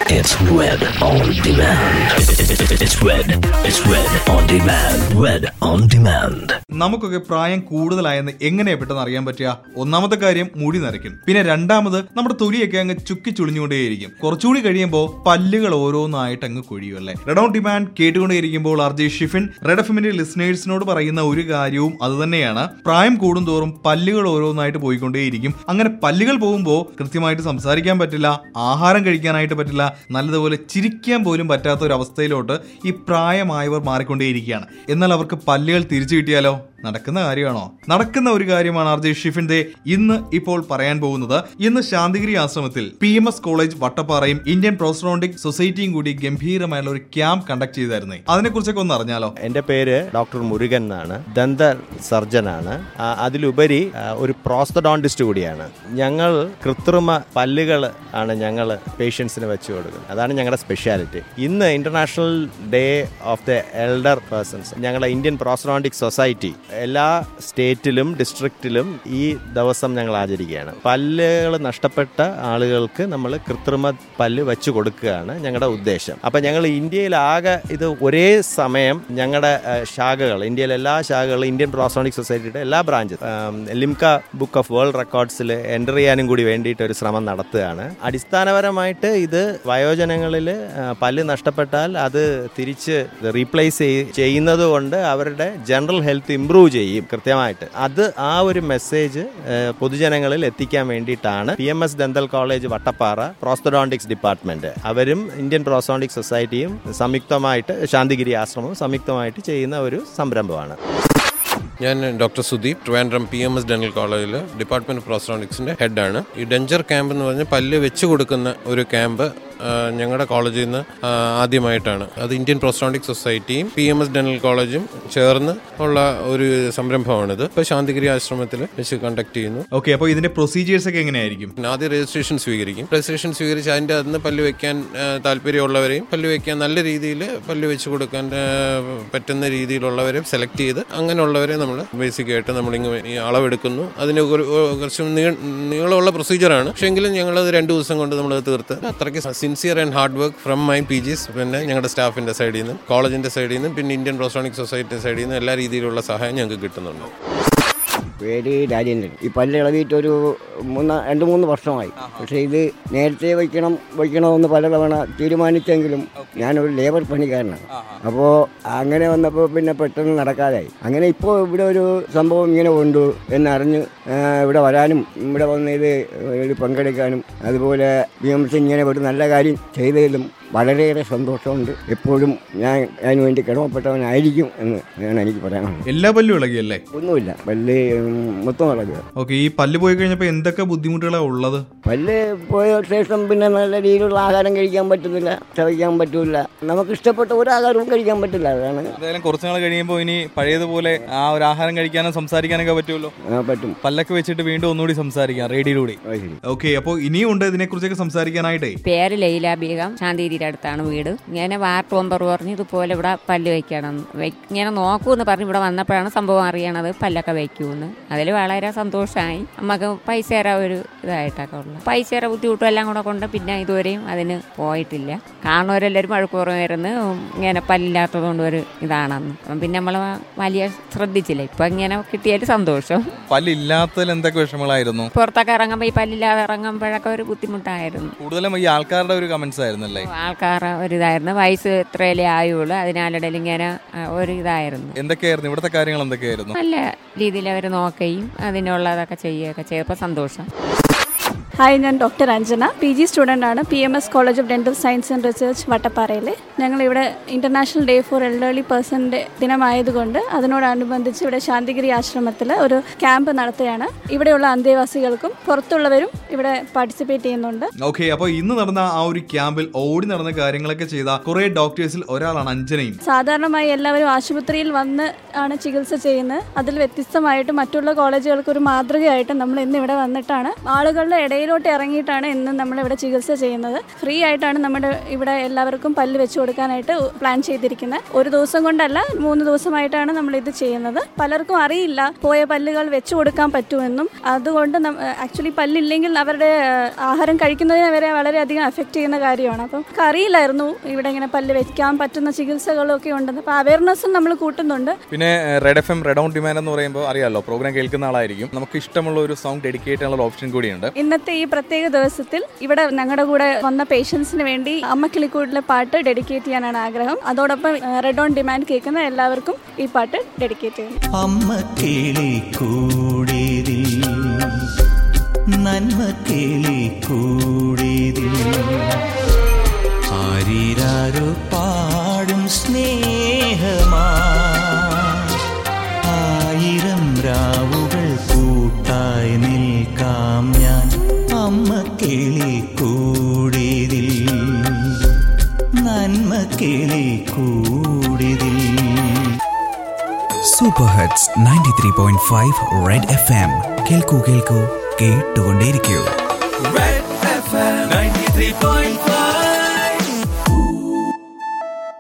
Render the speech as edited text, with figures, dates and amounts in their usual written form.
It's Red on Demand. It's Red on Demand. Red on Demand. നമുക്കൊക്കെ പ്രായം കൂടുതലായെന്ന് എങ്ങനെയാ പെട്ടെന്ന് അറിയാൻ പറ്റുക? ഒന്നാമത്തെ കാര്യം മുടി നരയ്ക്കും. പിന്നെ രണ്ടാമത് നമ്മുടെ തൊലിയൊക്കെ അങ്ങ് ചുക്കി ചുളിഞ്ഞുകൊണ്ടേയിരിക്കും. കുറച്ചുകൂടി കഴിയുമ്പോൾ പല്ലുകൾ ഓരോന്നായിട്ട് അങ്ങ് കൊഴിയുമല്ലേ. റെഡ് ഓൺ ഡിമാൻഡ് കേട്ടുകൊണ്ടേയിരിക്കുമ്പോൾ RJ ഷിഫിൻ റെഡ് എഫ്എമ്മിന്റെ ലിസണേഴ്സിനോട് പറയുന്ന ഒരു കാര്യവും അത് തന്നെയാണ്. പ്രായം കൂടുന്തോറും പല്ലുകൾ ഓരോന്നായിട്ട് പോയിക്കൊണ്ടേയിരിക്കും. അങ്ങനെ പല്ലുകൾ പോകുമ്പോൾ കൃത്യമായിട്ട് സംസാരിക്കാൻ പറ്റില്ല, ആഹാരം കഴിക്കാനായിട്ട് പറ്റില്ല, നല്ലതുപോലെ ചിരിക്കാൻ പോലും പറ്റാത്ത ഒരു അവസ്ഥയിലോട്ട് ഈ പ്രായമായവർ മാറിക്കൊണ്ടേയിരിക്കുകയാണ്. എന്നാൽ അവർക്ക് പല്ലുകൾ തിരിച്ചു കിട്ടിയാലോ? നടക്കുന്ന കാര്യമാണോ? നടക്കുന്ന ഒരു കാര്യമാണ് RJ ഷിഫിന്റെ ഇന്ന് ഇപ്പോൾ പറയാൻ പോകുന്നത്. ഇന്ന് ശാന്തിഗിരി ആശ്രമത്തിൽ PMS കോളേജ് വട്ടപ്പാറയും ഇന്ത്യൻ പ്രോസ്റ്റോഡോണ്ടിക് സൊസൈറ്റിയും കൂടി ഗംഭീരമായുള്ള ഒരു ക്യാമ്പ് കണ്ടക്ട് ചെയ്തായിരുന്നേ. അതിനെ കുറിച്ചൊക്കെ ഒന്ന് അറിഞ്ഞാലോ? എന്റെ പേര് ഡോക്ടർ മുരുകൻ എന്നാണ്. ദന്ത സർജനാണ്. അതിലുപരി ഒരു പ്രോസ്റ്റോഡോണ്ടിസ്റ്റ് കൂടിയാണ്. ഞങ്ങൾ കൃത്രിമ പല്ലുകൾ ആണ് ഞങ്ങൾ പേഷ്യൻസിന് വെച്ചു കൊടുക്കുന്നത്. അതാണ് ഞങ്ങളുടെ സ്പെഷ്യാലിറ്റി. ഇന്ന് international day of the elder persons ഞങ്ങളുടെ ഇന്ത്യൻ പ്രോസ്റ്റോഡോണ്ടിക് സൊസൈറ്റി എല്ലാ സ്റ്റേറ്റിലും ഡിസ്ട്രിക്റ്റിലും ഈ ദിവസം ഞങ്ങൾ ആചരിക്കുകയാണ്. പല്ലുകൾ നഷ്ടപ്പെട്ട ആളുകൾക്ക് നമ്മൾ കൃത്രിമ പല്ല് വെച്ചു കൊടുക്കുകയാണ് ഞങ്ങളുടെ ഉദ്ദേശം. അപ്പം ഞങ്ങൾ ഇന്ത്യയിലാകെ ഇത് ഒരേ സമയം ഞങ്ങളുടെ ശാഖകൾ, ഇന്ത്യയിലെ എല്ലാ ശാഖകളും ഇന്ത്യൻ പ്രോസ്റ്റോഡോണ്ടിക് സൊസൈറ്റിയുടെ എല്ലാ branches Limca book of world റെക്കോർഡ്സിൽ എൻ്റർ ചെയ്യാനും കൂടി വേണ്ടിയിട്ട് ഒരു ശ്രമം നടത്തുകയാണ്. അടിസ്ഥാനപരമായിട്ട് ഇത് വയോജനങ്ങളിൽ പല്ല് നഷ്ടപ്പെട്ടാൽ അത് തിരിച്ച് റീപ്ലേസ് ചെയ്യുന്നത് കൊണ്ട് അവരുടെ ജനറൽ ഹെൽത്ത് ഇംപ്രൂവ് ചെയ്യും കൃത്യമായിട്ട്. അത് ആ ഒരു മെസ്സേജ് പൊതുജനങ്ങളിൽ എത്തിക്കാൻ വേണ്ടിയിട്ടാണ് PMS dental college Vattappara prosthodontics department അവരും ഇന്ത്യൻ പ്രോസ്റ്റോഡോണ്ടിക് സൊസൈറ്റിയും സംയുക്തമായിട്ട് ശാന്തിഗിരി ആശ്രമവും സംയുക്തമായിട്ട് ചെയ്യുന്ന ഒരു സംരംഭമാണ്. ഞാൻ doctor Sudeep, Trivandrum PMS dental കോളേജിൽ ഡിപ്പാർട്ട്മെന്റ് ഓഫ് പ്രോസ്റ്റോഡോണ്ടിക്സിന്റെ ഹെഡാണ്. ഈ ഡെഞ്ചർ ക്യാമ്പ് എന്ന് പറഞ്ഞാൽ പല്ല് വെച്ച് കൊടുക്കുന്ന ഒരു ക്യാമ്പ് ഞങ്ങളുടെ കോളേജിൽ നിന്ന് ആദ്യമായിട്ടാണ്. അത് ഇന്ത്യൻ പ്രോസ്റ്റോഡോണ്ടിക് സൊസൈറ്റിയും PMS ഡെന്റൽ കോളേജും ചേർന്ന് ഉള്ള ഒരു സംരംഭമാണിത്. ഇപ്പോൾ ശാന്തിഗിരി ആശ്രമത്തിൽ വെച്ച് കണ്ടക്ട് ചെയ്യുന്നു. ഓക്കെ, അപ്പോൾ ഇതിന്റെ പ്രൊസീജിയേഴ്സ് ഒക്കെ എങ്ങനെയായിരിക്കും? ആദ്യം രജിസ്ട്രേഷൻ സ്വീകരിക്കും. രജിസ്ട്രേഷൻ സ്വീകരിച്ച് അതിൻ്റെ അതിന് പല്ല് വെക്കാൻ താല്പര്യമുള്ളവരെയും പല്ല് വെക്കാൻ നല്ല രീതിയിൽ പല്ല് വെച്ച് കൊടുക്കാൻ പറ്റുന്ന രീതിയിലുള്ളവരെ സെലക്ട് ചെയ്ത് അങ്ങനെയുള്ളവരെ നമ്മൾ ബേസിക്കായിട്ട് നമ്മളിങ്ങനെ ഈ അളവെടുക്കുന്നു. അതിന് കുറച്ച് നീളമുള്ള പ്രൊസീജിയറാണ്. പക്ഷേ എങ്കിലും ഞങ്ങളത് 2 ദിവസം കൊണ്ട് നമ്മളത് തീർത്ത് അത്രയ്ക്ക് sincere and hard work from my PGs, പിന്നെ ഞങ്ങളുടെ സ്റ്റാഫിൻ്റെ സൈഡിൽ നിന്നും കോളേജിൻ്റെ സൈഡിൽ നിന്നും പിന്നെ ഇന്ത്യൻ പ്രോസ്റ്റോഡോണ്ടിക് സൊസൈറ്റിയുടെ സൈഡിൽ നിന്നും എല്ലാ രീതിയിലുള്ള സഹായം ഞങ്ങൾക്ക് കിട്ടുന്നുണ്ട്. പേര് രാജേന്ദ്രൻ. ഈ പല്ല് ഇളകിയിട്ട് ഒരു 2-3 വർഷമായി. പക്ഷേ ഇത് നേരത്തെ വയ്ക്കണമെന്ന് പലതവണ തീരുമാനിച്ചെങ്കിലും ഞാനൊരു ലേബർ പണിക്കാരനാണ്. അപ്പോൾ അങ്ങനെ വന്നപ്പോൾ പിന്നെ പെട്ടെന്ന് നടക്കാതായി. അങ്ങനെ ഇപ്പോൾ ഇവിടെ ഒരു സംഭവം ഇങ്ങനെ ഉണ്ട് എന്നറിഞ്ഞ് ഇവിടെ വരാനും ഇവിടെ വന്ന് ഇത് പങ്കെടുക്കാനും അതുപോലെ PMS ഇങ്ങനെ ഒരു നല്ല കാര്യം ചെയ്തതിലും വളരെയേറെ സന്തോഷമുണ്ട്. എപ്പോഴും ഞാൻ അതിന് വേണ്ടി കടമപ്പെട്ടവനായിരിക്കും എന്ന് എനിക്ക് പറയാനുള്ളത്. എല്ലാ പല്ലും ഇളകിയല്ലേ? ഒന്നുമില്ല, പല്ല് മൊത്തം ഇളകുക. ഓക്കെ, ഈ പല്ല് പോയി കഴിഞ്ഞപ്പോൾ എന്തൊക്കെ ബുദ്ധിമുട്ടുകളാണ് ഉള്ളത്? പല്ല് പോയ ശേഷം പിന്നെ നല്ല രീതിയിലുള്ള ആഹാരം കഴിക്കാൻ പറ്റുന്നില്ല, ചവയ്ക്കാൻ പറ്റില്ല, നമുക്ക് ഇഷ്ടപ്പെട്ട ഒരു ആഹാരവും കഴിക്കാൻ പറ്റില്ല. അതാണ്. എന്തായാലും കുറച്ച് നാൾ കഴിയുമ്പോൾ ഇനി പഴയതുപോലെ ആ ഒരു ആഹാരം കഴിക്കാനും സംസാരിക്കാനൊക്കെ പറ്റുമല്ലോ? പറ്റും. പല്ലൊക്കെ വെച്ചിട്ട് വീണ്ടും ഒന്നുകൂടി സംസാരിക്കാം റേഡിയോയിലൂടെ. ഓക്കെ, അപ്പോൾ ഇനിയും ഉണ്ട് ഇതിനെ കുറിച്ചൊക്കെ സംസാരിക്കാനായിട്ടേ. പേര് ലൈല ബീഗം, ശാന്തിഗിരി അടുത്താണ് വീട്. ഇങ്ങനെ വാർഡ് മെമ്പർ പറഞ്ഞു ഇതുപോലെ ഇവിടെ പല്ല് വയ്ക്കണം, ഇങ്ങനെ നോക്കൂന്ന് പറഞ്ഞ് ഇവിടെ വന്നപ്പോഴാണ് സംഭവം അറിയണത് പല്ലൊക്കെ വയ്ക്കൂന്ന്. അതിൽ വളരെ സന്തോഷമായി. നമുക്ക് പൈസ ഒരു ഇതായിട്ടൊക്കെ ഉള്ള പൈസ ബുദ്ധിമുട്ടും എല്ലാം കൂടെ കൊണ്ട് പിന്നെ ഇതുവരെയും അതിന് പോയിട്ടില്ല. കാണുന്നവരെല്ലാവരും മഴക്കുറവായിരുന്നു ഇങ്ങനെ പല്ലില്ലാത്തതുകൊണ്ട് ഒരു ഇതാണെന്ന്. അപ്പം പിന്നെ നമ്മൾ വലിയ ശ്രദ്ധിച്ചില്ല. ഇപ്പൊ ഇങ്ങനെ കിട്ടിയാൽ സന്തോഷം. പല്ലില്ലാത്തതിൽ എന്തൊക്കെ വിഷമങ്ങളായിരുന്നു? പുറത്തൊക്കെ ഇറങ്ങുമ്പോൾ ഈ പല്ലില്ലാതെ ഇറങ്ങുമ്പോഴൊക്കെ ഒരു ബുദ്ധിമുട്ടായിരുന്നു. കൂടുതലും ഈ ആൾക്കാരുടെ ഒരു കമന്റ്സ് ആയിരുന്നല്ലേ? ആൾക്കാരുടെ ഒരു ഇതായിരുന്നു. വയസ്സ് ഇത്രയല്ലേ ആയുള്ളൂ, അതിനാലിടയിൽ ഇങ്ങനെ ഒരു ഇതായിരുന്നു. എന്തൊക്കെയായിരുന്നു ഇവിടുത്തെ കാര്യങ്ങൾ? എന്തൊക്കെയായിരുന്നു? നല്ല രീതിയിൽ അവർ നോക്കുകയും അതിനുള്ളതൊക്കെ ചെയ്യുകയൊക്കെ ചെയ്തപ്പോൾ സന്തോഷം. ഹായ്, ഞാൻ ഡോക്ടർ അഞ്ജന, PG സ്റ്റുഡൻ്റ് ആണ്, PMS college of dental science and research വട്ടപ്പാറയിൽ. ഞങ്ങളിവിടെ ഇൻ്റർനാഷണൽ ഡേ ഫോർ എൽഡർലി പേഴ്സണിൻ്റെ ദിനമായതുകൊണ്ട് അതിനോടനുബന്ധിച്ച് ഇവിടെ ശാന്തിഗിരി ആശ്രമത്തിൽ ഒരു ക്യാമ്പ് നടത്തുകയാണ്. ഇവിടെയുള്ള അന്തേവാസികൾക്കും പുറത്തുള്ളവരും ഇവിടെ പാർട്ടിസിപ്പേറ്റ് ചെയ്യുന്നുണ്ട്. ഓക്കെ, അപ്പോൾ ഇന്ന് നടന്ന ആ ഒരു ക്യാമ്പിൽ ഓടി നടന്ന കാര്യങ്ങളൊക്കെ ചെയ്ത കുറേ ഡോക്ടേഴ്സിൽ ഒരാളാണ് അഞ്ജനയും. സാധാരണമായി എല്ലാവരും ആശുപത്രിയിൽ വന്ന് ആണ് ചികിത്സ ചെയ്യുന്നത്. അതിൽ വ്യത്യസ്തമായിട്ട് മറ്റുള്ള കോളേജുകൾക്ക് ഒരു മാതൃകയായിട്ട് നമ്മൾ ഇന്ന് ഇവിടെ വന്നിട്ടാണ് ആളുകളുടെ ഇടയിൽ വെളിയിലോട്ട് ഇറങ്ങിയിട്ടാണ് ഇന്ന് നമ്മളിവിടെ ചികിത്സ ചെയ്യുന്നത്. ഫ്രീ ആയിട്ടാണ് നമ്മുടെ ഇവിടെ എല്ലാവർക്കും പല്ല് വെച്ച് കൊടുക്കാനായിട്ട് പ്ലാൻ ചെയ്തിരിക്കുന്നത്. ഒരു ദിവസം കൊണ്ടല്ല, 3 ദിവസമായിട്ടാണ് നമ്മളിത് ചെയ്യുന്നത്. പലർക്കും അറിയില്ല പോയ പല്ലുകൾ വെച്ച് കൊടുക്കാൻ പറ്റുമെന്നും. അതുകൊണ്ട് ആക്ച്വലി പല്ലില്ലെങ്കിൽ അവരുടെ ആഹാരം കഴിക്കുന്നതിനെ വരെ വളരെയധികം എഫക്റ്റ് ചെയ്യുന്ന കാര്യമാണ്. അപ്പം അറിയില്ലായിരുന്നു ഇവിടെ ഇങ്ങനെ പല്ല് വെക്കാൻ പറ്റുന്ന ചികിത്സകളൊക്കെ ഉണ്ടെന്ന്. അപ്പോൾ അവയർനെസ്സും നമ്മൾ കൂട്ടുന്നുണ്ട്. പിന്നെ red FM red on demand എന്ന് പറയുമ്പോൾ അറിയാമല്ലോ, പ്രോഗ്രാം കേൾക്കുന്ന ആളായിരിക്കും. നമുക്ക് ഇഷ്ടമുള്ള ഒരു സോങ് ഡെഡിക്കേറ്റ് ചെയ്യാനുള്ള ഓപ്ഷൻ കൂടിയുണ്ട്. ഇന്നത്തെ ഈ പ്രത്യേക ദിവസത്തിൽ ഇവിടെ ഞങ്ങളുടെ കൂടെ വന്ന പേഷ്യൻസിന് വേണ്ടി അമ്മക്കിളിക്കൂടിലെ പാട്ട് ഡെഡിക്കേറ്റ് ചെയ്യാനാണ് ആഗ്രഹം. അതോടൊപ്പം റെഡ് ഓൺ ഡിമാൻഡ് കേൾക്കുന്ന എല്ലാവർക്കും ഈ പാട്ട് ഡെഡിക്കേറ്റ് ചെയ്യുന്നു. ആരിരാരോ പാടും സ്നേഹമാ, ആയിരം രാവുകൾ കൂട്ടായി നിൽക്കാം ഞാൻ അമ്മ കിളിക്കൂടിതിൽ, നന്മ കിളിക്കൂടിതിൽ. Super hits 93.5 red FM. കേൾക്കൂ കേട്ടുകൊണ്ടേയിരിക്കൂ.